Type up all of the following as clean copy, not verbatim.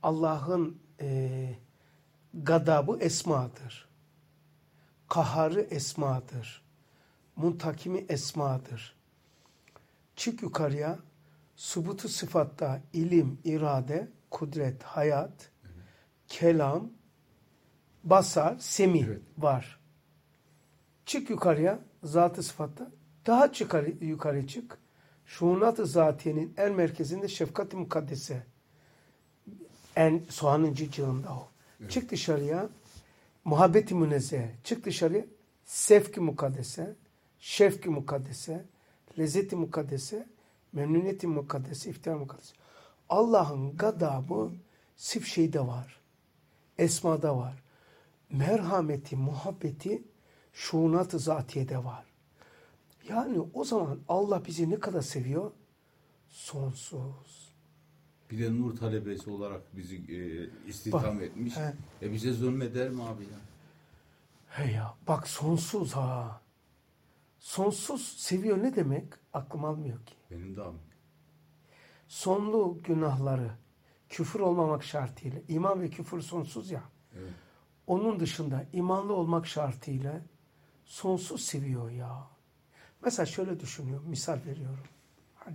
Allah'ın gadabı esmadır. Kaharı esmadır. Muntakimi esmadır. Çık yukarıya, subutu sıfatta ilim, irade, kudret, hayat, kelam, basar, semi var. Çık yukarıya, zat-ı sıfatta, daha yukarı çık. Şuunat-ı zatiyenin en merkezinde şefkat-i mukaddese. En soğanın cicığında o. Evet. Çık dışarıya, muhabbet-i münezzehe. Çık dışarıya, sevk-i mukaddese, şefk-i mukaddese, lezzet-i mukaddese, memnuniyet-i mukaddese, iftihar mukaddese. Allah'ın gadabı sırf şeyde var. Esmada var. Merhameti, muhabbeti şuunat-ı zatiyede var. Yani o zaman Allah bizi ne kadar seviyor? Sonsuz. Bir de nur talebesi olarak bizi istihdam etmiş. Bize zulmeder mi abi ya? He ya, bak sonsuz ha. Sonsuz seviyor ne demek? Aklım almıyor ki. Benim de abi. Sonlu günahları küfür olmamak şartıyla, iman ve küfür sonsuz ya. Evet. Onun dışında imanlı olmak şartıyla sonsuz seviyor ya. Mesela şöyle düşünüyorum, misal veriyorum. Hani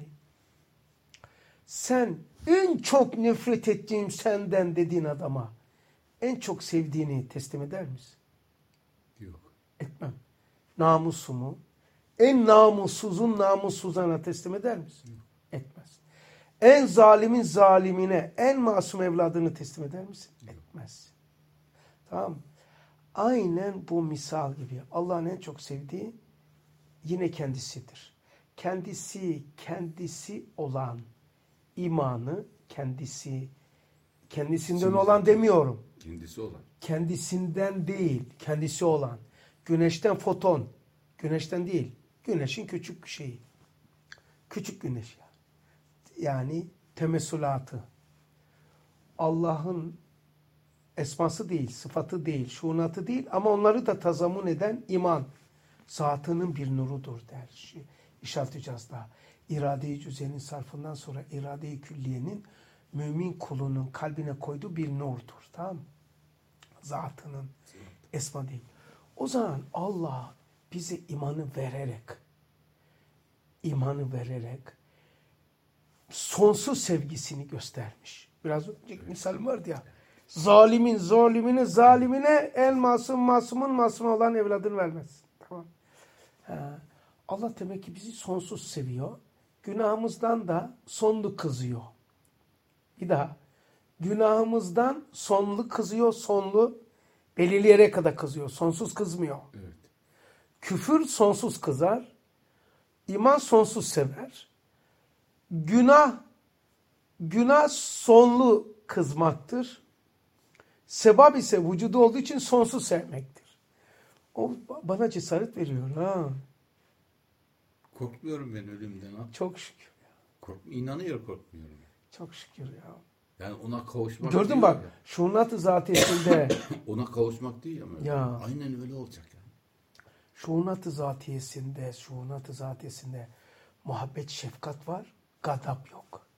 sen en çok nefret ettiğim senden dediğin adama en çok sevdiğini teslim eder misin? Yok. Etmem. Namusumu en namussuzun namussuzuna teslim eder misin? Yok. Etmez. En zalimin zalimine, en masum evladını teslim eder misin? Yok. Etmez. Tamam mı? Aynen bu misal gibi. Allah'ın en çok sevdiği yine kendisidir. Kendisi olan imanı kendisinden olan demiyorum. Kendisi olan. Kendisinden değil, kendisi olan. Güneşten foton. Güneşten değil. Güneşin küçük şeyi. Küçük güneş yani. Yani temessülatı. Allah'ın esması değil, sıfatı değil, şuunatı değil ama onları da tazamun eden iman. Zatının bir nurudur der. İşaret-i Caz'da. İrade-i cüzenin sarfından sonra irade-i külliyenin mümin kulunun kalbine koyduğu bir nurdur. Tamam mı? Zatının esma değil. O zaman Allah bize imanı vererek sonsuz sevgisini göstermiş. Biraz önce misal vardı ya. Zalimine en masumun masum olan evladını vermez. Tamam. Allah demek ki bizi sonsuz seviyor. Günahımızdan da sonlu kızıyor. Bir daha. Günahımızdan sonlu kızıyor. Sonlu belirli yere kadar kızıyor. Sonsuz kızmıyor. Evet. Küfür sonsuz kızar. İman sonsuz sever. Günah sonlu kızmaktır. Sebab ise vücudu olduğu için sonsuz sevmektir. O bana cesaret veriyor. Ha. Korkmuyorum ben ölümden. Ha. Çok şükür. İnanıyor korkmuyorum. Çok şükür ya. Yani ona kavuşmak gördün bak. Şuunat-ı zatiyesinde ona kavuşmak değil ama. Ya. Aynen öyle olacak yani. Şuunat-ı zatiyesinde muhabbet, şefkat var. Gadap yok.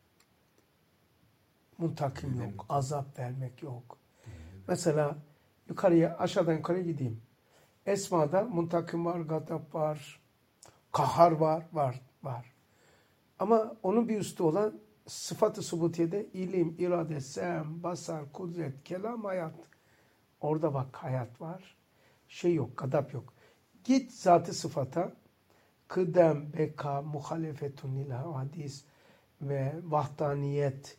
Muntakim yok. Azap vermek yok. Mesela aşağıdan yukarıya gideyim. Esma'da muntakim var, gadap var, kahar var. Ama onun bir üstü olan sıfat-ı subutiyede ilim, irade, sem, basar, kudret, kelam, hayat. Orada bak hayat var. Şey yok, gadap yok. Git zat-ı sıfata kıdem, beka, muhalefetun lil hadis ve vahdaniyet,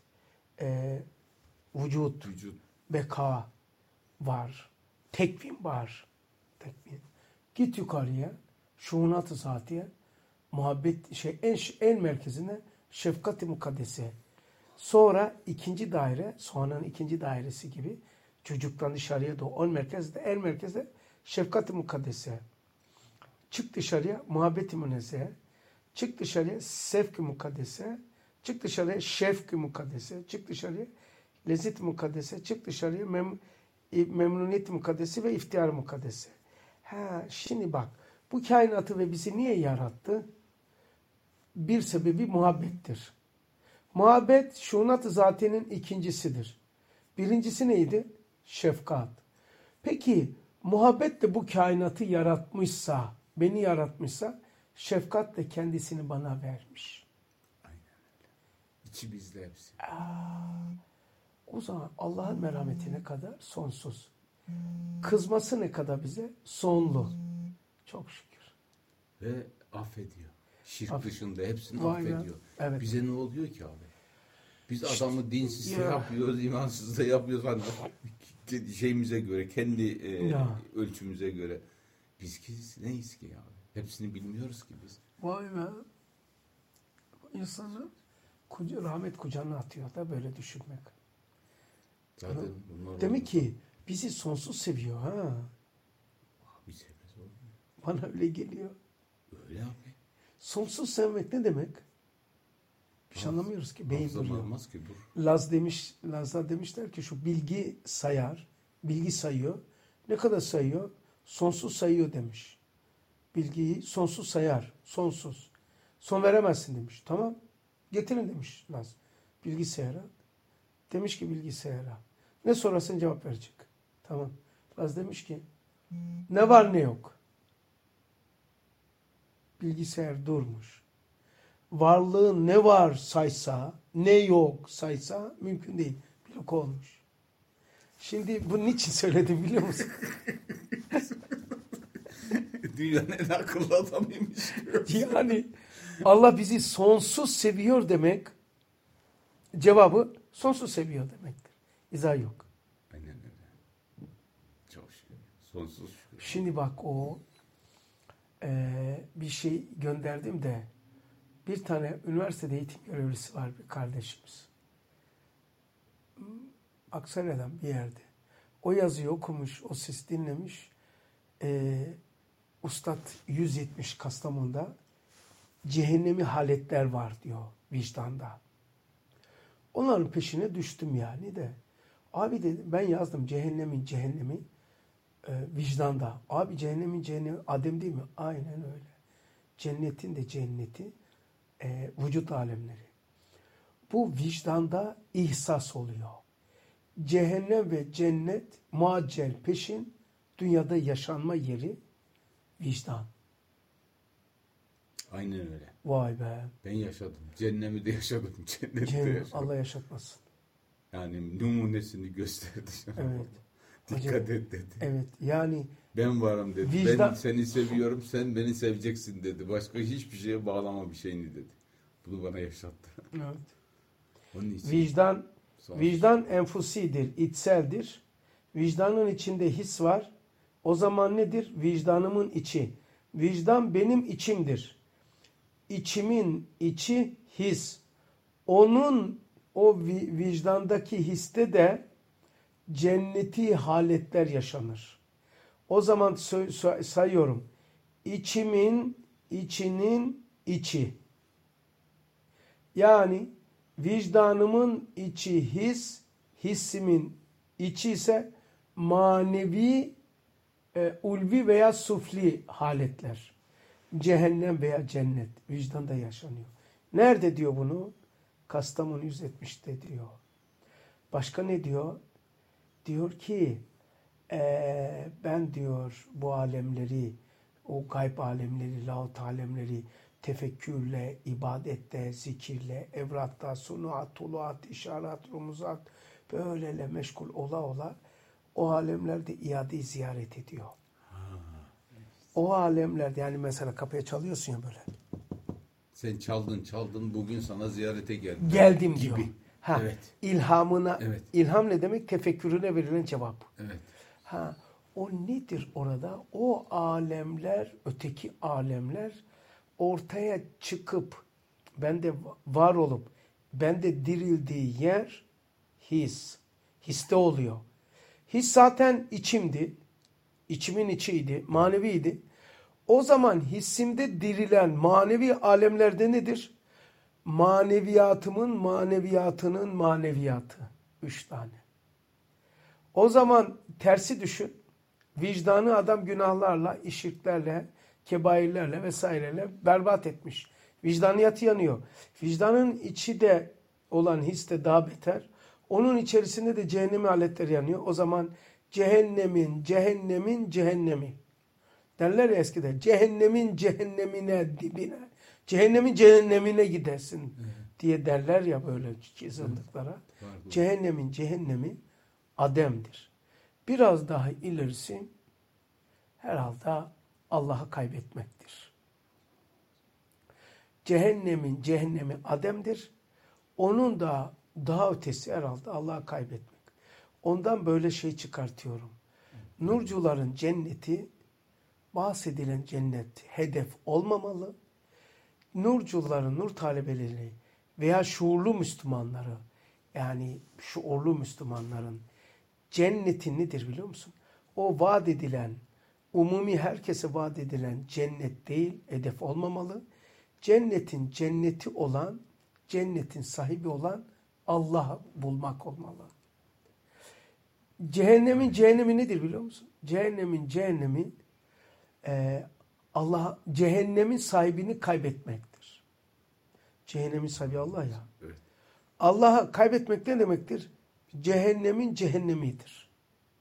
vücut, beka var. Tekvin var. Git yukarıya, şuunat-ı zatiye, muhabbet en merkezine şefkat-i mukaddese. Sonra ikinci daire, soğanın ikinci dairesi gibi çocuktan dışarıya doğru en merkezde şefkat-i mukaddese. Çık dışarıya muhabbet-i münezzehe. Çık dışarıya sevk-i mukaddese. Çık dışarıya şefk-i mukaddese. Çık dışarıya lezzet-i mukaddese. Çık dışarıya memnuniyet-i mukaddese ve iftihar-ı mukaddese. Şimdi bak, bu kainatı ve bizi niye yarattı? Bir sebebi muhabbettir. Muhabbet şuunat-ı zatiyenin ikincisidir. Birincisi neydi? Şefkat. Peki muhabbet de bu kainatı yaratmışsa, beni yaratmışsa, şefkat de kendisini bana vermiş. Aynen öyle. İçi bizde hepsi. O zaman Allah'ın merhameti ne kadar? Sonsuz. Kızması ne kadar bize? Sonlu. Çok şükür. Ve affediyor. Şirk dışında hepsini Vay be. affediyor. Evet. Bize ne oluyor ki abi? Biz adamı dinsiz de yapıyoruz, imansız da yapıyoruz. Hani şeyimize göre, kendi ölçümüze göre. Biz neyiz ki abi? Hepsini bilmiyoruz ki biz. Vay be. İnsanı rahmet kucağına atıyor da böyle düşünmek. Zaten Demek ki bizi sonsuz seviyor ha. Abi sevmez olur mu? Bana öyle geliyor. Öyle abi. Sonsuz sevmek ne demek? Bir şey anlamıyoruz ki. Beyin duruyor. Olmaz ki dur. Lazlar demişler ki şu bilgi sayar. Bilgi sayıyor. Ne kadar sayıyor? Sonsuz sayıyor demiş. Bilgiyi sonsuz sayar. Sonsuz. Son veremezsin demiş. Tamam. Getirin demiş Laz. Bilgisayara. Demiş ki bilgisayara. Ne sorarsan cevap verecek. Tamam. Laz demiş ki ne var ne yok. Bilgisayar durmuş. Varlığı ne var saysa, ne yok saysa mümkün değil. Blok olmuş. Şimdi bunun için söyledim biliyor musun? Dünyanın en akıllı adamıymış. Yani Allah bizi sonsuz seviyor demek, cevabı sonsuz seviyor demektir. İzah yok. Aynen öyle. Çok şükür. Sonsuz şükür. Şimdi bak o bir şey gönderdim de bir tane üniversitede eğitim görevlisi var bir kardeşimiz. Aksaray'dan bir yerde. O yazıyı okumuş, o ses dinlemiş. Ustad 170 Kastamonu'da cehennemi haletler var diyor vicdanda. Onların peşine düştüm yani de. Abi dedi ben yazdım cehennemi vicdanda. Abi cehennemin Adem değil mi? Aynen öyle. Cennetin de cenneti vücut alemleri. Bu vicdanda ihsas oluyor. Cehennem ve cennet muaccel peşin dünyada yaşanma yeri vicdan. Aynen öyle. Vay be. Ben yaşadım. Cennemi de yaşadım. Cenneti de yaşadım. Allah yaşatmasın. Yani numunesini gösterdi. Evet. Dikkat et dedi. Evet yani Ben varım dedi. Vicdan... Ben seni seviyorum, sen beni seveceksin dedi. Başka hiçbir şeye bağlama bir şeyini dedi. Bunu bana yaşattı. Evet. Onun için Vicdan enfusidir, içseldir. Vicdanın içinde his var. O zaman nedir? Vicdanımın içi. Vicdan benim içimdir. İçimin içi his. O vicdandaki histe de cenneti haletler yaşanır. O zaman sayıyorum. İçimin içinin içi. Yani vicdanımın içi his, hissimin içi ise manevi, ulvi veya sufli haletler. Cehennem veya cennet vicdanda yaşanıyor. Nerede diyor bunu? Kastamonu 170'te diyor. Başka ne diyor? Diyor ki ben diyor bu alemleri, o gayb alemleri, lahut alemleri tefekkürle, ibadette, zikirle, evratta, sunuat, tuluat, işaret, rumuzat böylele meşgul ola o alemlerde iade-i ziyaret ediyor. O alemlerde yani mesela kapıya çalıyorsun ya böyle. Sen çaldın bugün sana ziyarete geldim. Geldim gibi. diyor. Ha, evet. İlhamına, evet. İlham ne demek? Tefekkürüne verilen cevap. Evet. Ha, o nedir orada? O alemler, öteki alemler ortaya çıkıp, bende var olup, bende dirildiği yer his. Histe oluyor. His zaten içimdi. İçimin içiydi, maneviydi. O zaman hissimde dirilen manevi alemlerde nedir? Maneviyatımın maneviyatının maneviyatı. 3 tane. O zaman tersi düşün. Vicdanı adam günahlarla, şirklerle, kebairlerle vesaireyle berbat etmiş. Vicdaniyatı yanıyor. Vicdanın içi de olan his de daha beter. Onun içerisinde de cehennem aletleri yanıyor. O zaman cehennemin cehennemi. Derler ya eskiden. Cehennemin cehennemine, dibine. Cehennemin cehennemine gidersin diye derler ya böyle zındıklara. Cehennemin cehennemi Adem'dir. Biraz daha ilerisi herhalde Allah'ı kaybetmektir. Cehennemin cehennemi Adem'dir. Onun da daha ötesi herhalde Allah'ı kaybetmek. Ondan böyle şey çıkartıyorum. Nurcuların cenneti, bahsedilen cennet hedef olmamalı. Nurcuların, nur talebeleri veya şuurlu Müslümanları, yani şuurlu Müslümanların cenneti nedir biliyor musun? O vaat edilen, umumi herkese vaat edilen cennet değil, hedef olmamalı. Cennetin cenneti olan, cennetin sahibi olan Allah'ı bulmak olmalı. Cehennemin cehennemi nedir biliyor musun? Cehennemin cehennemi cehennemin sahibini kaybetmektir. Cehennemin sahibi Allah ya. Evet. Allah'ı kaybetmek ne demektir? Cehennemin cehennemidir.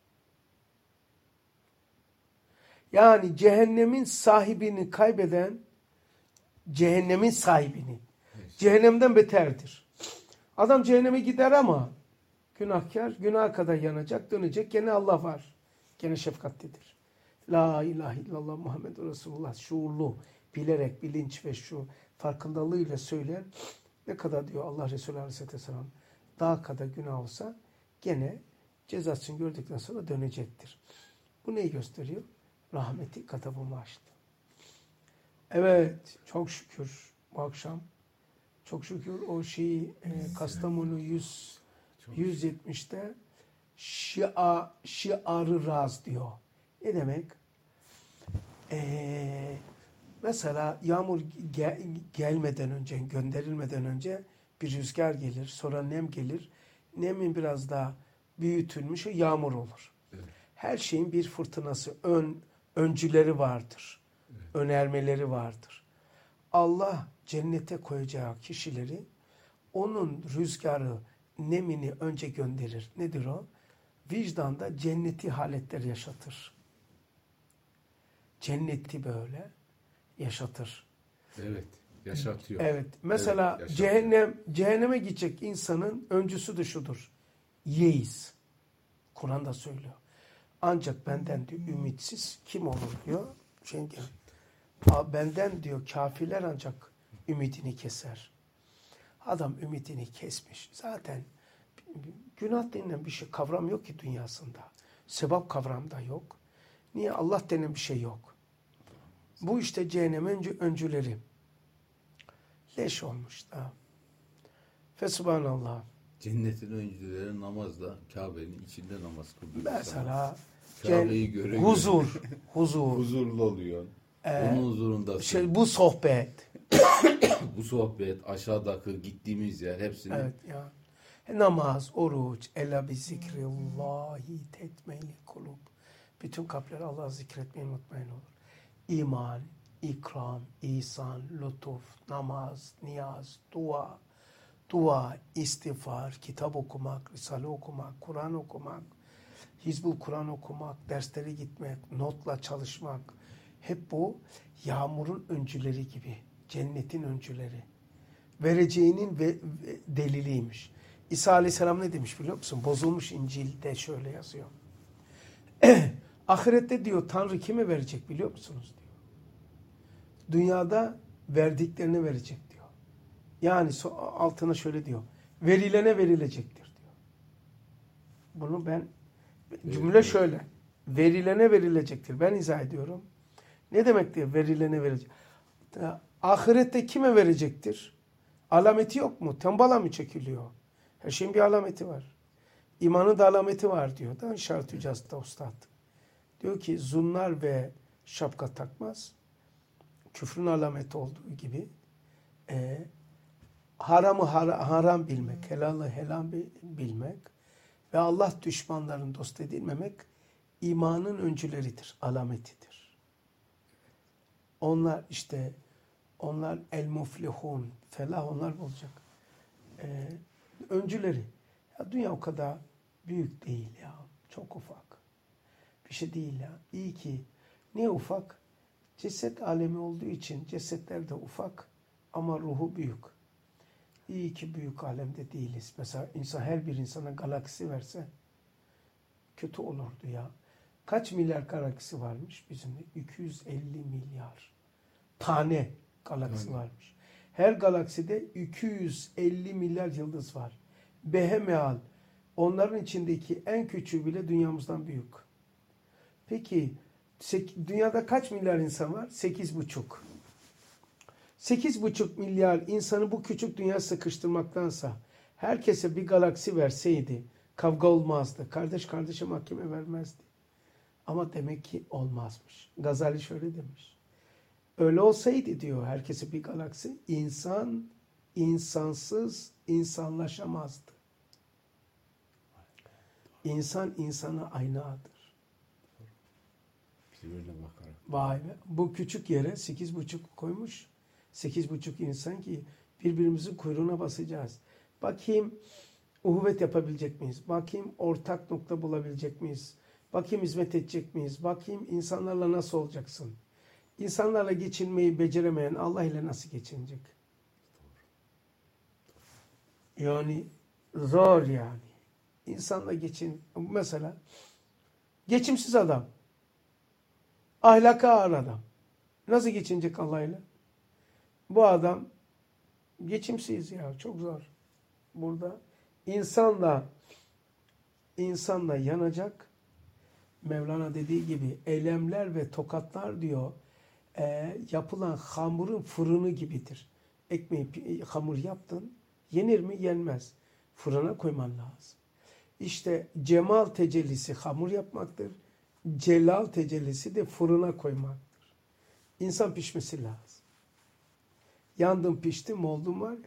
Yani cehennemin sahibini kaybeden cehennemin sahibini. Evet. Cehennemden beterdir. Adam cehenneme gider ama günahkar, günaha kadar yanacak, dönecek. Gene Allah var. Gene şefkatlidir. La ilahe illallah Muhammed Resulullah şuurlu, bilerek, bilinç ve şu farkındalığıyla söyleyen ne kadar diyor Allah Resulü Aleyhisselatü Vesselam daha kadar günah olsa gene cezasını gördükten sonra dönecektir. Bu neyi gösteriyor? Rahmeti katabımı açtı. Evet, çok şükür bu akşam çok şükür o şeyi Kastamonu 170'te şiarı raz diyor. Ne demek? Mesela yağmur gelmeden önce, gönderilmeden önce bir rüzgar gelir, sonra nem gelir. Nemin biraz daha büyütülmüş yağmur olur. Evet. Her şeyin bir fırtınası, öncüleri vardır. Evet. Önermeleri vardır. Allah cennete koyacağı kişileri onun rüzgarı, nemini önce gönderir. Nedir o? Vicdanda cenneti haletler yaşatır. Cenneti böyle yaşatır. Evet, yaşatıyor. Evet. Mesela evet, cehenneme gidecek insanın öncüsü de şudur. Yeis. Kur'an'da söylüyor. Ancak benden diyor ümitsiz kim olur diyor. Çünkü benden diyor kafirler ancak ümidini keser. Adam ümidini kesmiş. Zaten günah denilen bir şey kavram yok ki dünyasında. Sebep kavramı da yok. Niye? Allah denen bir şey yok. Bu işte cehennemin öncüleri. Leş olmuş da. Fesubhanallah. Cennetin öncüleri namazla Kabe'nin içinde namaz kılıyor. Mesela Kabe'yi göre huzur. Huzurlu oluyor. Onun huzurundasın. Bu sohbet. Bu sohbet, aşağıdaki gittiğimiz yer hepsini. Evet ya. Namaz, oruç, ela bi zikrillahi tetmeyli kulub. Bütün kalpler Allah'ı zikretmeyi unutmayın olur. İman, ikram, ihsan, lütuf, namaz, niyaz, dua, istiğfar, kitap okumak, risale okumak, Kur'an okumak, Hizbul Kur'an okumak, derslere gitmek, notla çalışmak. Hep bu yağmurun öncüleri gibi. Cennetin öncüleri. Vereceğinin deliliymiş. İsa Aleyhisselam ne demiş biliyor musun? Bozulmuş İncil'de şöyle yazıyor. Ahirette diyor Tanrı kime verecek biliyor musunuz diyor. Dünyada verdiklerini verecek diyor. Yani altına şöyle diyor. Verilene verilecektir diyor. Bunu ben cümle şöyle. Verilene verilecektir. Ben izah ediyorum. Ne demek diyor verilene verecek? Ahirette kime verecektir? Alameti yok mu? Tembala mı çekiliyor? Her şeyin bir alameti var. İmanın da alameti var diyor. Da İşaret Hücası'da ustad. Diyor ki zunnar ve şapka takmaz. Küfrün alameti olduğu gibi haramı haram bilmek, helalı helal bilmek ve Allah düşmanlarının dost edilmemek imanın öncüleridir, alametidir. Onlar el muflihun, felah onlar olacak. Öncüleri. Ya dünya o kadar büyük değil ya. Çok ufak. Bir şey değil ya. İyi ki. Niye ufak? Ceset alemi olduğu için cesetler de ufak ama ruhu büyük. İyi ki büyük alemde değiliz. Mesela her bir insana galaksi verse kötü olurdu ya. Kaç milyar galaksi varmış bizim de? 250 milyar tane galaksi varmış. Her galakside 250 milyar yıldız var. Behemeal. Onların içindeki en küçüğü bile dünyamızdan büyük. Peki dünyada kaç milyar insan var? 8,5. 8,5 milyar insanı bu küçük dünya sıkıştırmaktansa herkese bir galaksi verseydi kavga olmazdı. Kardeş kardeşe mahkeme vermezdi. Ama demek ki olmazmış. Gazali şöyle demiş. Öyle olsaydı diyor herkese bir galaksi, insan insansız insanlaşamazdı. İnsan insana aynadır. Birbirine bakarak. Vay be. Bu küçük yere 8,5 koymuş. 8,5 insan ki birbirimizin kuyruğuna basacağız. Bakayım uhuvvet yapabilecek miyiz? Bakayım ortak nokta bulabilecek miyiz? Bakayım hizmet edecek miyiz? Bakayım insanlarla nasıl olacaksın? İnsanlarla geçinmeyi beceremeyen Allah ile nasıl geçinecek? Yani zor yani. İnsanla mesela geçimsiz adam. Ahlaka ağır adam. Nasıl geçinecek Allah ile? Bu adam geçimsiz ya. Çok zor. Burada insanla yanacak. Mevlana dediği gibi eylemler ve tokatlar diyor yapılan hamurun fırını gibidir. Hamur yaptın, yenir mi? Yenmez. Fırına koyman lazım. İşte cemal tecellisi hamur yapmaktır. Celal tecellisi de fırına koymaktır. İnsan pişmesi lazım. Yandım piştim oldum var ya.